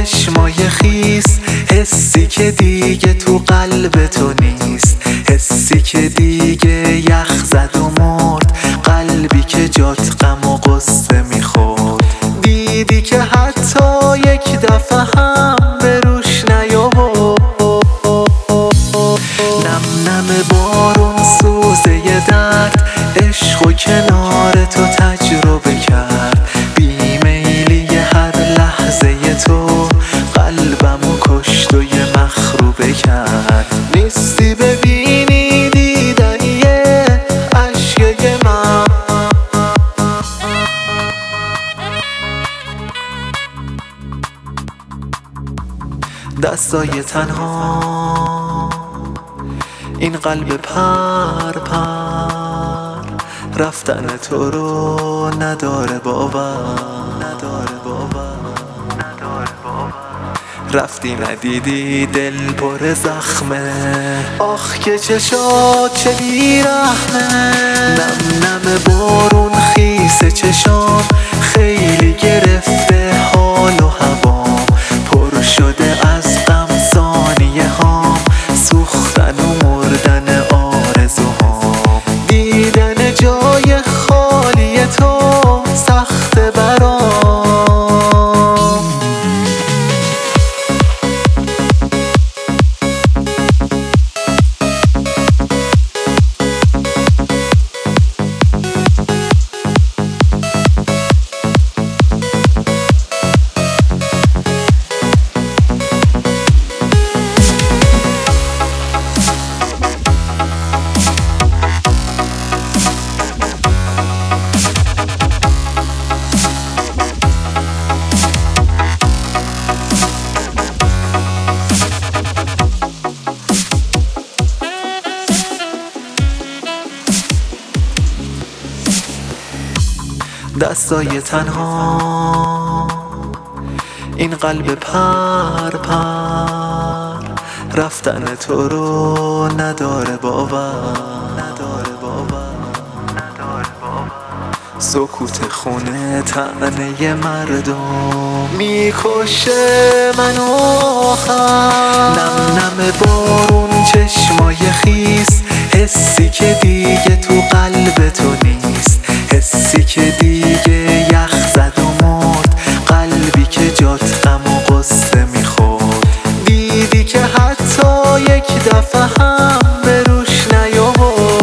چشمای خیس، حسی که دیگه تو قلب تو نیست، حسی که دیگه یخ زد و مرد، قلبی که جات غم و غصه میخورد. دیدی که حتی یک دفعه هم به روش نیاورد. نم نم بارون سوزه درد، عشق و کنار تو تجربه کرد. بیمیلی هر لحظه تو قلبمو کشت و یه مخروبه کرد. نیستی ببینی دیدنیه اشکای من، دستای تنها این قلب پر پر، رفتن تو رو نداره باور. رفتی ندیدی دل پر زخمه، آخ که چشات چه بیرحمه. نم نم بارون خیس چشام، خیلی گرفته حال و هوام. پر شده از غم ثانیه هام، سوختن و مردن آرزوهام. دیدن جای خالی تو سخت برام. دستای تنها این قلب پر پر، رفتن تو رو نداره باور. سکوت خونه طعنه مردم میکشه منو آخر. نم نم بارون چشمای خیس، حسی که دیگه تو قلب تو نیست، حسی که دیگه یخ زد و مرد، قلبی که جات غم و غصه میخورد. دیدی که حتی یک دفعه هم به روش نیاورد.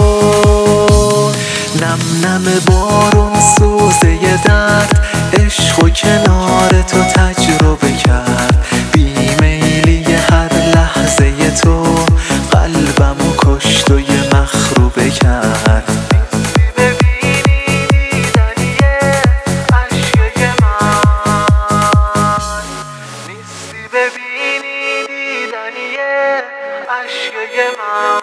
نم نم بارون سوزه درد، عشق و کنار تو تجربه کرد. بیمیلی هر لحظه تو قلبمو کشت و یه مخروبه کرد. ببینی دیدنیه اشکای من.